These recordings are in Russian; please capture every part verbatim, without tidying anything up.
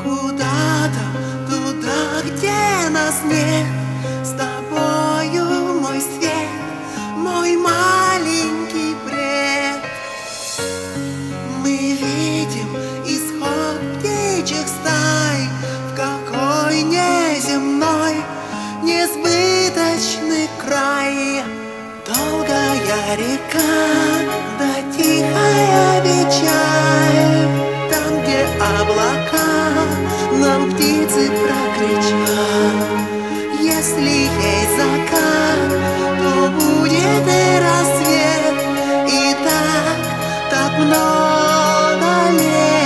Куда-то туда, где нас нет, с тобою мой свет, мой маленький бред. Мы видим исход птичьих стай в какой неземной, несбыточный край. Долгая река, да тихая печаль, там, где облака нам птицы прокричат. Если есть закат, то будет и рассвет, и так, так много лет.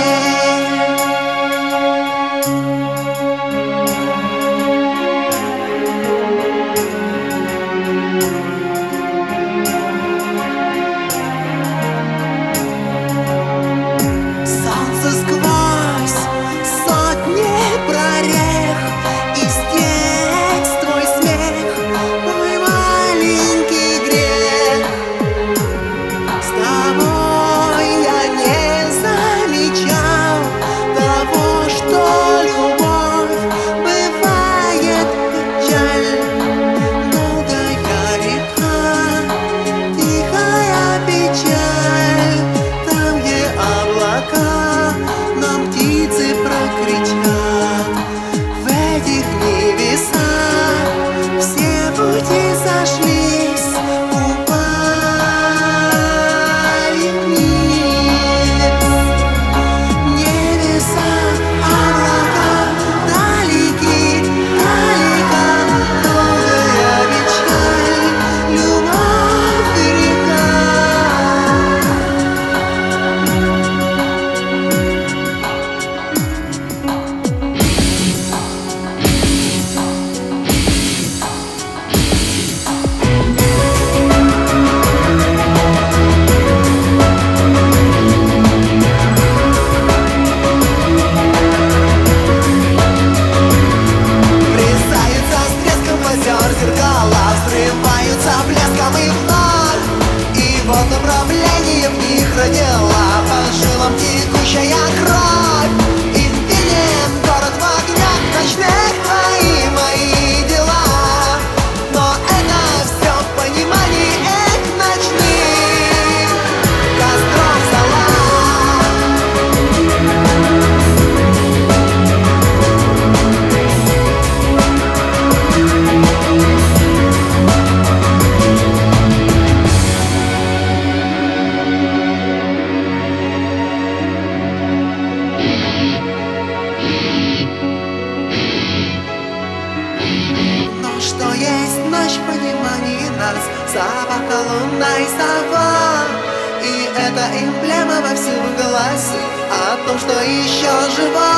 Родила по жилам текущая кровь. И видим город в огнях ночных, твои мои дела. Но это все в понимании этих ночных костров зола. Что есть ночь в понимании нас, собака, луна и сова. И это эмблема во всем гласе о том, что еще жива.